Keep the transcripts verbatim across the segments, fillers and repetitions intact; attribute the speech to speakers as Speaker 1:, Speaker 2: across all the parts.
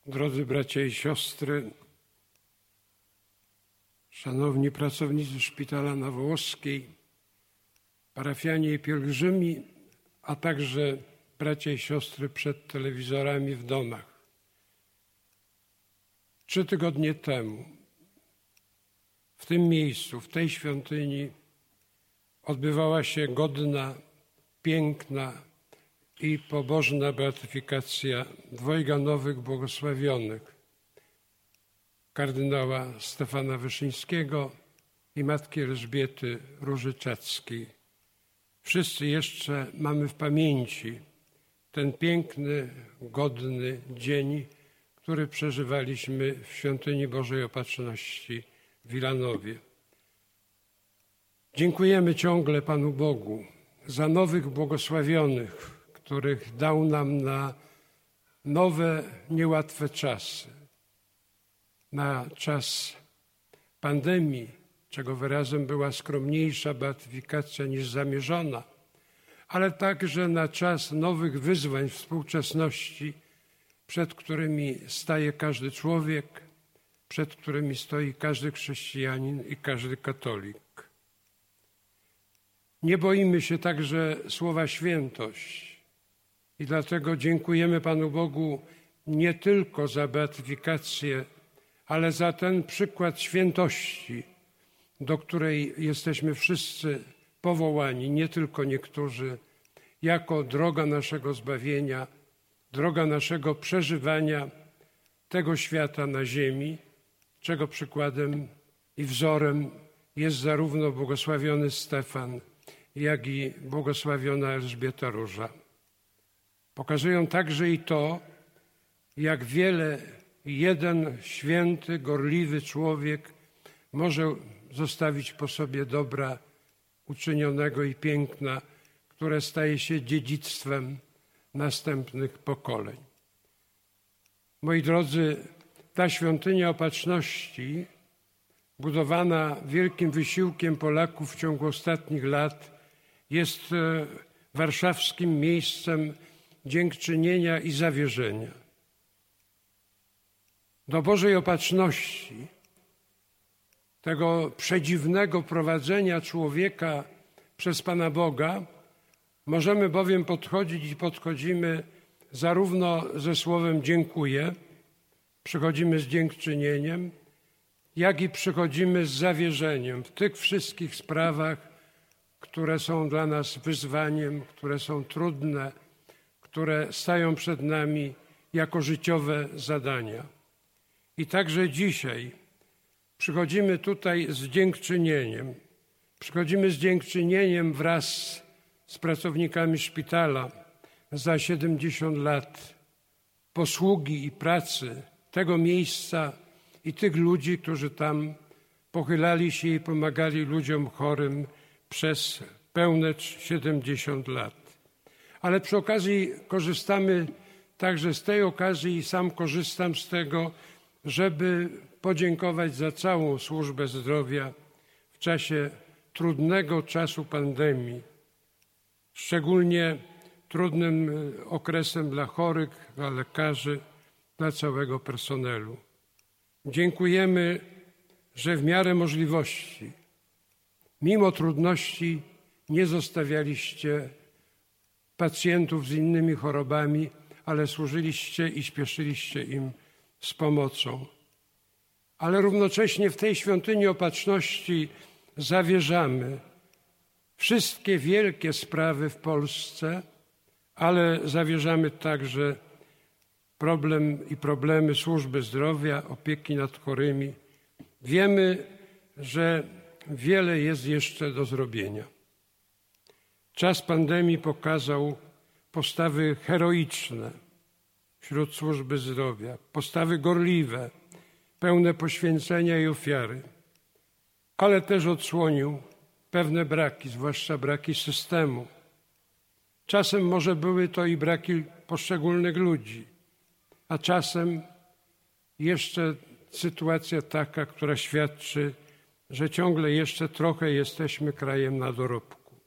Speaker 1: Drodzy bracia i siostry, szanowni pracownicy Szpitala na Wołoskiej, parafianie i pielgrzymi, a także bracia i siostry przed telewizorami w domach. Trzy tygodnie temu w tym miejscu, w tej świątyni odbywała się godna, piękna i pobożna beatyfikacja dwojga nowych błogosławionych, kardynała Stefana Wyszyńskiego i matki Elżbiety Różyczackiej. Wszyscy jeszcze mamy w pamięci ten piękny, godny dzień, który przeżywaliśmy w Świątyni Bożej Opatrzności w Wilanowie. Dziękujemy ciągle Panu Bogu za nowych błogosławionych, których dał nam na nowe, niełatwe czasy. Na czas pandemii, czego wyrazem była skromniejsza beatyfikacja niż zamierzona, ale także na czas nowych wyzwań współczesności, przed którymi staje każdy człowiek, przed którymi stoi każdy chrześcijanin i każdy katolik. Nie boimy się także słowa świętość i dlatego dziękujemy Panu Bogu nie tylko za beatyfikację, ale za ten przykład świętości, do której jesteśmy wszyscy powołani, nie tylko niektórzy, jako droga naszego zbawienia, droga naszego przeżywania tego świata na ziemi, czego przykładem i wzorem jest zarówno błogosławiony Stefan, jak i błogosławiona Elżbieta Róża. Pokazują także i to, jak wiele jeden święty, gorliwy człowiek może zostawić po sobie dobra uczynionego i piękna, które staje się dziedzictwem następnych pokoleń. Moi drodzy, ta świątynia Opatrzności, budowana wielkim wysiłkiem Polaków w ciągu ostatnich lat, jest warszawskim miejscem dziękczynienia i zawierzenia. Do Bożej Opatrzności, tego przedziwnego prowadzenia człowieka przez Pana Boga, możemy bowiem podchodzić i podchodzimy zarówno ze słowem dziękuję, przychodzimy z dziękczynieniem, jak i przychodzimy z zawierzeniem w tych wszystkich sprawach, które są dla nas wyzwaniem, które są trudne, które stają przed nami jako życiowe zadania. I także dzisiaj przychodzimy tutaj z dziękczynieniem. Przychodzimy z dziękczynieniem wraz z pracownikami szpitala za siedemdziesiąt lat posługi i pracy tego miejsca i tych ludzi, którzy tam pochylali się i pomagali ludziom chorym przez pełne siedemdziesiąt lat. Ale przy okazji korzystamy także z tej okazji i sam korzystam z tego, żeby podziękować za całą służbę zdrowia w czasie trudnego czasu pandemii, szczególnie trudnym okresem dla chorych, dla lekarzy, dla całego personelu. Dziękujemy, że w miarę możliwości, mimo trudności, nie zostawialiście pacjentów z innymi chorobami, ale służyliście i śpieszyliście im z pomocą. Ale równocześnie w tej świątyni Opatrzności zawierzamy wszystkie wielkie sprawy w Polsce, ale zawierzamy także problem i problemy służby zdrowia, opieki nad chorymi. Wiemy, że wiele jest jeszcze do zrobienia. Czas pandemii pokazał postawy heroiczne wśród służby zdrowia, postawy gorliwe, pełne poświęcenia i ofiary, ale też odsłonił pewne braki, zwłaszcza braki systemu. Czasem może były to i braki poszczególnych ludzi, a czasem jeszcze sytuacja taka, która świadczy, że ciągle jeszcze trochę jesteśmy krajem na dorobku.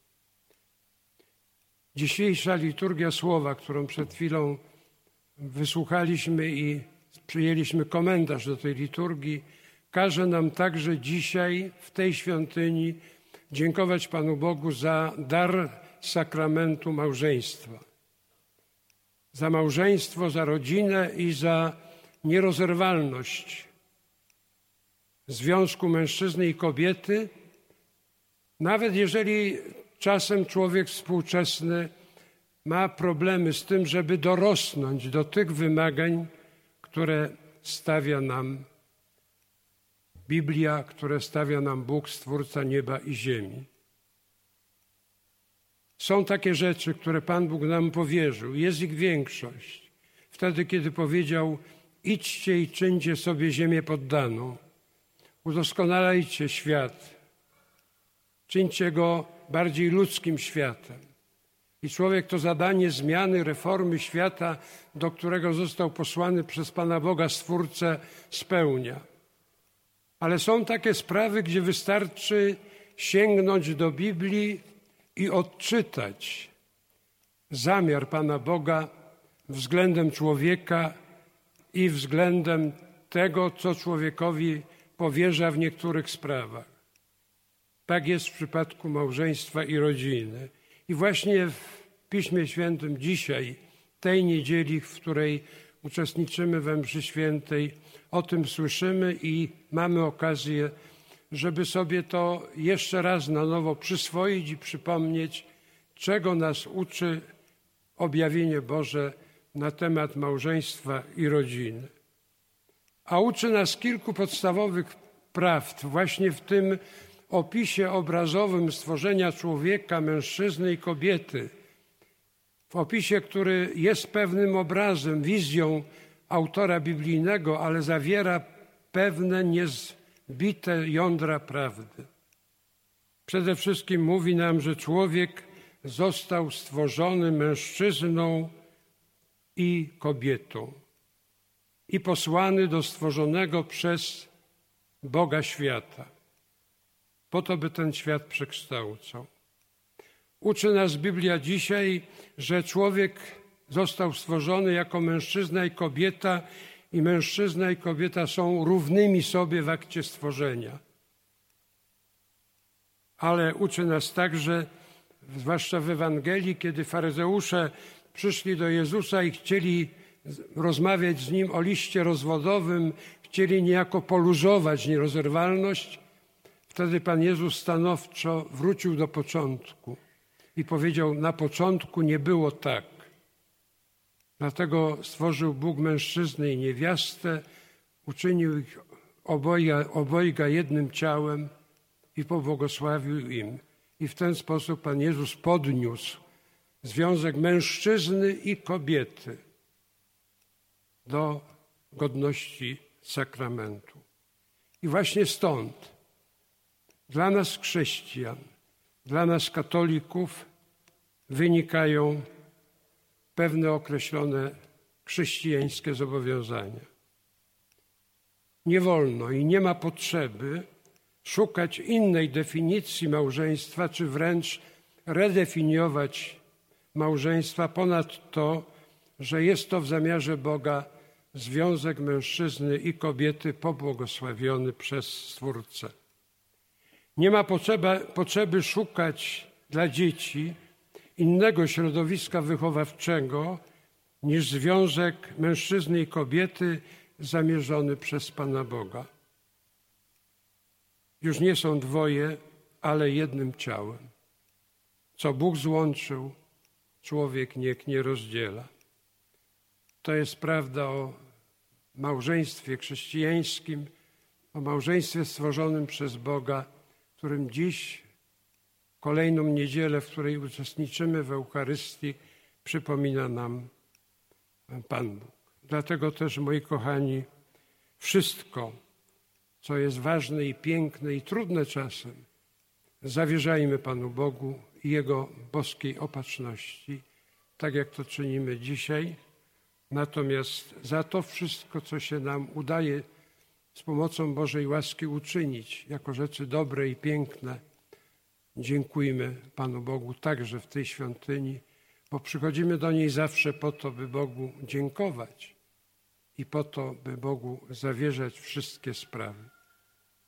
Speaker 1: Dzisiejsza liturgia słowa, którą przed chwilą wysłuchaliśmy i przyjęliśmy komentarz do tej liturgii, każe nam także dzisiaj w tej świątyni dziękować Panu Bogu za dar sakramentu małżeństwa. Za małżeństwo, za rodzinę i za nierozerwalność związku mężczyzny i kobiety, nawet jeżeli czasem człowiek współczesny ma problemy z tym, żeby dorosnąć do tych wymagań, które stawia nam Biblia, które stawia nam Bóg, Stwórca nieba i ziemi. Są takie rzeczy, które Pan Bóg nam powierzył. Jest ich większość. Wtedy, kiedy powiedział: idźcie i czyńcie sobie ziemię poddaną. Udoskonalajcie świat. Czyńcie go bardziej ludzkim światem. I człowiek to zadanie zmiany, reformy świata, do którego został posłany przez Pana Boga Stwórcę, spełnia. Ale są takie sprawy, gdzie wystarczy sięgnąć do Biblii i odczytać zamiar Pana Boga względem człowieka i względem tego, co człowiekowi powierza w niektórych sprawach. Tak jest w przypadku małżeństwa i rodziny. I właśnie w Piśmie Świętym dzisiaj, tej niedzieli, w której uczestniczymy we mszy świętej, o tym słyszymy i mamy okazję, żeby sobie to jeszcze raz na nowo przyswoić i przypomnieć, czego nas uczy objawienie Boże na temat małżeństwa i rodziny. A uczy nas kilku podstawowych prawd właśnie w tym opisie obrazowym stworzenia człowieka, mężczyzny i kobiety. W opisie, który jest pewnym obrazem, wizją autora biblijnego, ale zawiera pewne niezbite jądra prawdy. Przede wszystkim mówi nam, że człowiek został stworzony mężczyzną i kobietą i posłany do stworzonego przez Boga świata, po to, by ten świat przekształcał. Uczy nas Biblia dzisiaj, że człowiek został stworzony jako mężczyzna i kobieta i mężczyzna i kobieta są równymi sobie w akcie stworzenia. Ale uczy nas także, zwłaszcza w Ewangelii, kiedy faryzeusze przyszli do Jezusa i chcieli rozmawiać z Nim o liście rozwodowym, chcieli niejako poluzować nierozerwalność, wtedy Pan Jezus stanowczo wrócił do początku i powiedział: na początku nie było tak. Dlatego stworzył Bóg mężczyznę i niewiastę, uczynił ich obojga, obojga jednym ciałem i pobłogosławił im. I w ten sposób Pan Jezus podniósł związek mężczyzny i kobiety do godności sakramentu. I właśnie stąd dla nas chrześcijan, dla nas katolików wynikają pewne określone chrześcijańskie zobowiązania. Nie wolno i nie ma potrzeby szukać innej definicji małżeństwa, czy wręcz redefiniować małżeństwa ponad to, że jest to w zamiarze Boga związek mężczyzny i kobiety pobłogosławiony przez Stwórcę. Nie ma potrzeby, potrzeby szukać dla dzieci innego środowiska wychowawczego niż związek mężczyzny i kobiety zamierzony przez Pana Boga. Już nie są dwoje, ale jednym ciałem. Co Bóg złączył, człowiek niech nie rozdziela. To jest prawda o małżeństwie chrześcijańskim, o małżeństwie stworzonym przez Boga, którym dziś, kolejną niedzielę, w której uczestniczymy w Eucharystii, przypomina nam Pan Bóg. Dlatego też, moi kochani, wszystko, co jest ważne i piękne i trudne czasem, zawierzajmy Panu Bogu i Jego boskiej opatrzności, tak jak to czynimy dzisiaj. Natomiast za to wszystko, co się nam udaje z pomocą Bożej łaski uczynić jako rzeczy dobre i piękne, dziękujmy Panu Bogu także w tej świątyni, bo przychodzimy do niej zawsze po to, by Bogu dziękować i po to, by Bogu zawierzać wszystkie sprawy.